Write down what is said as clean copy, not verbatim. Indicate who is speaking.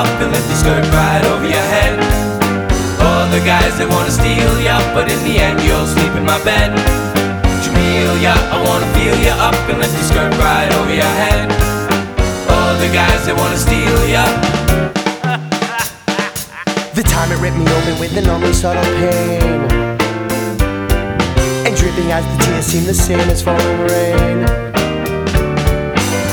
Speaker 1: up and lift your skirt right over your head. All the guys that wanna steal ya, but in the end you'll sleep in my bed. Jamelia, I wanna feel ya up and lift your skirt right over your head. All the guys that wanna steal ya.
Speaker 2: The time it ripped me open with an only subtle pain, and dripping as the tears seem the same as falling rain.